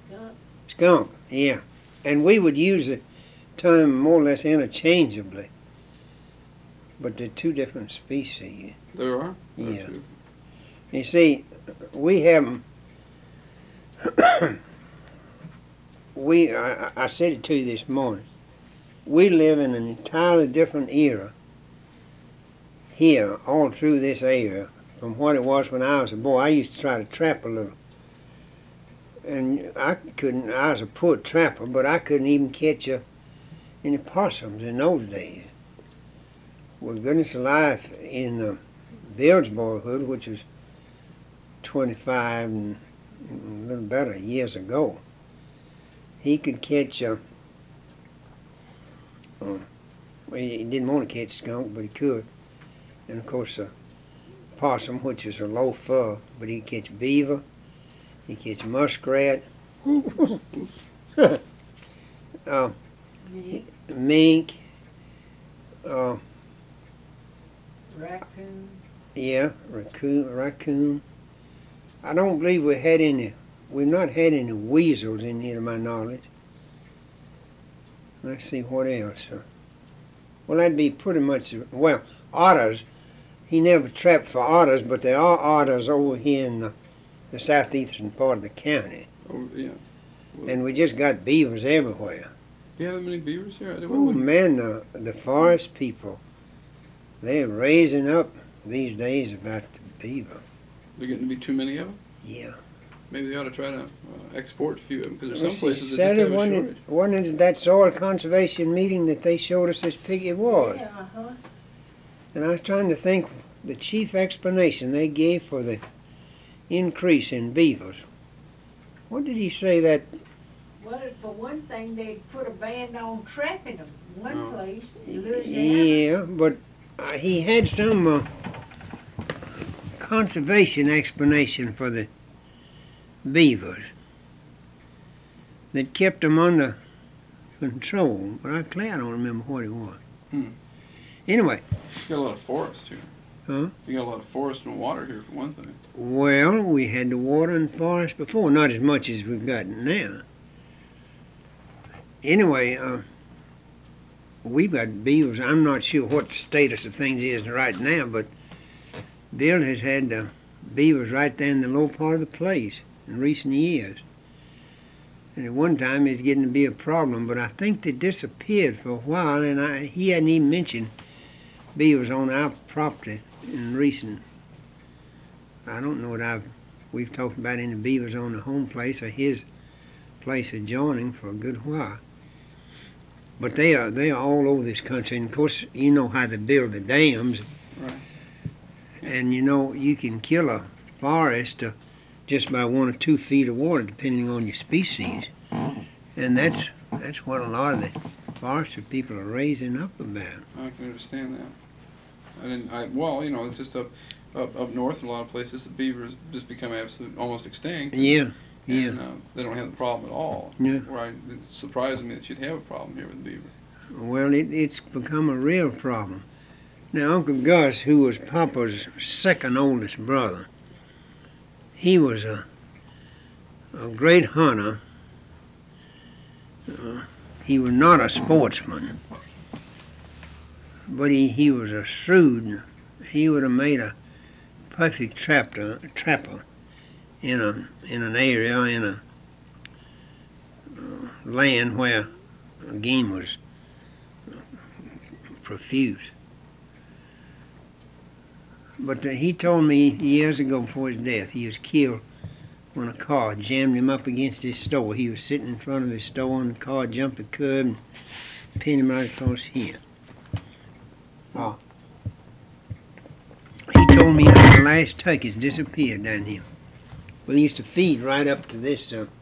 Skunk, yeah. And we would use the term more or less interchangeably. But they're two different species. There are? Yeah. You see, we have them. I said it to you this morning. We live in an entirely different era here, all through this area, from what it was when I was a boy. I used to try to trap a little. And I was a poor trapper, but I couldn't even catch any possums in those days. Well, goodness alive, in Bill's boyhood, which was 25 and a little better years ago, he could catch well, he didn't want to catch skunk, but he could. And of course, a possum, which is a low fur, but he could catch beaver, he could catch muskrat, mink, raccoon. Yeah, raccoon. I don't believe we've not had any weasels in here to my knowledge. Let's see, what else? Well, that'd be pretty much, well, otters. He never trapped for otters, but there are otters over here in the southeastern part of the county. Oh, yeah. Well, And we just got beavers everywhere. do you have many beavers here? Oh, man, the forest people, they're raising up these days about the beaver. They're getting to be too many of them? Yeah. Maybe they ought to try to export a few of them, because there's some Let's see, places that just have a shortage. wasn't it that soil conservation meeting that they showed us this pig? It was. Yeah, And I was trying to think the chief explanation they gave for the increase in beavers. What did he say that? Well, for one thing, they put a ban on trapping them. One Oh. place, in Louisiana. Yeah, but he had some conservation explanation for the beavers that kept them under control, but I don't remember what it was. Anyway. You got a lot of forest here. Huh? You got a lot of forest and water here, for one thing. Well, we had the water and forest before, not as much as we've got now. Anyway, we've got beavers. I'm not sure what the status of things is right now, but Bill has had beavers right there in the low part of the place in recent years. And at one time it was getting to be a problem, but I think they disappeared for a while, and he hadn't even mentioned beavers on our property in recent. I don't know what we've talked about any beavers on the home place or his place adjoining for a good while. But they are all over this country, and of course you know how they build the dams. Right. And you know you can kill a forest just by 1 or 2 feet of water, depending on your species. And that's what a lot of the forestry people are raising up about. I can understand that. Well, you know, it's just up north in a lot of places, the beavers just become almost extinct. Yeah. And they don't have the problem at all. Yeah. Right. It's surprising me that you'd have a problem here with the beaver. Well, it's become a real problem. Now, Uncle Gus, who was Papa's second oldest brother, he was a great hunter. He was not a sportsman, but he was a shrewd. He would have made a perfect trapper in an area, in a land where game was profuse. But he told me years ago before his death, he was killed when a car jammed him up against his store. He was sitting in front of his store and the car jumped the curb and pinned him right across here. He told me how the last turkeys disappeared down here. Well, he used to feed right up to this